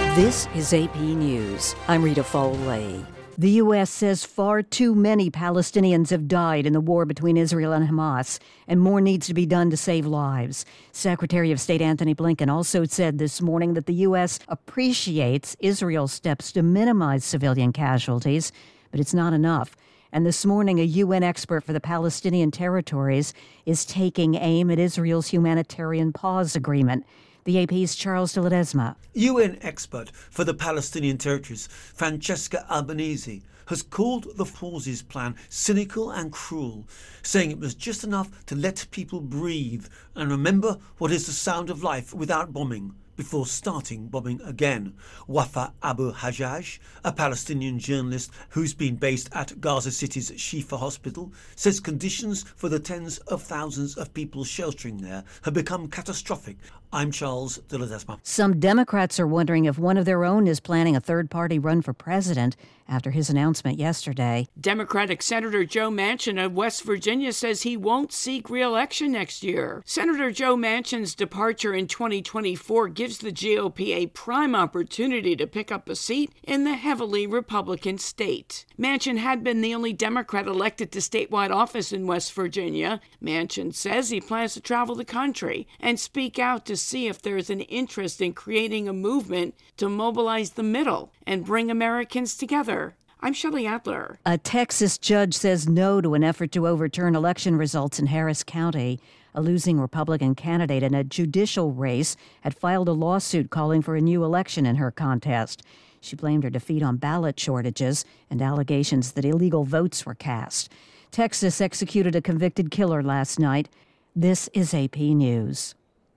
This is AP News. I'm Rita Foley. The U.S. says far too many Palestinians have died in the war between Israel and Hamas, and more needs to be done to save lives. Secretary of State Antony Blinken also said this morning that the U.S. appreciates Israel's steps to minimize civilian casualties, but it's not enough. And this morning, a UN expert for the Palestinian territories is taking aim at Israel's humanitarian pause agreement. The AP's Charles de Ledesma. UN expert for the Palestinian territories, Francesca Albanese, has called the pauses plan cynical and cruel, saying it was just enough to let people breathe and remember what is the sound of life without bombing before starting bombing again. Wafa Abu Hajjaj, a Palestinian journalist who's been based at Gaza City's Shifa hospital, says conditions for the tens of thousands of people sheltering there have become catastrophic. I'm Charles de Ledesma. Some Democrats are wondering if one of their own is planning a third-party run for president after his announcement yesterday. Democratic Senator Joe Manchin of West Virginia says he won't seek re-election next year. Senator Joe Manchin's departure in 2024 gives the GOP a prime opportunity to pick up a seat in the heavily Republican state. Manchin had been the only Democrat elected to statewide office in West Virginia. Manchin says he plans to travel the country and speak out to see if there's an interest in creating a movement to mobilize the middle and bring Americans together. I'm Shelley Adler. A Texas judge says no to an effort to overturn election results in Harris County. A losing Republican candidate in a judicial race had filed a lawsuit calling for a new election in her contest. She blamed her defeat on ballot shortages and allegations that illegal votes were cast. Texas executed a convicted killer last night. This is AP News.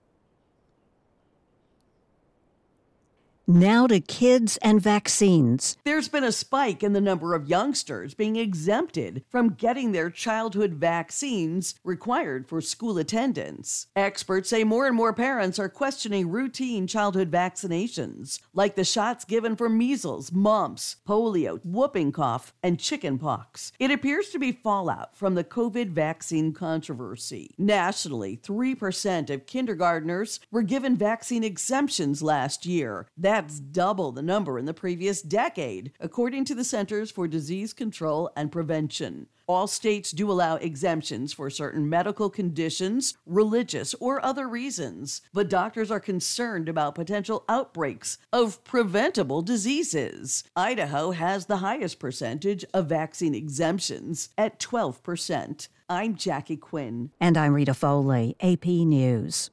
Now to kids and vaccines. There's been a spike in the number of youngsters being exempted from getting their childhood vaccines required for school attendance. Experts say more and more parents are questioning routine childhood vaccinations, like the shots given for measles, mumps, polio, whooping cough, and chickenpox. It appears to be fallout from the COVID vaccine controversy. Nationally, 3% of kindergartners were given vaccine exemptions last year. That's double the number in the previous decade, according to the Centers for Disease Control and Prevention. All states do allow exemptions for certain medical conditions, religious, or other reasons, but doctors are concerned about potential outbreaks of preventable diseases. Idaho has the highest percentage of vaccine exemptions at 12%. I'm Jackie Quinn. And I'm Rita Foley, AP News.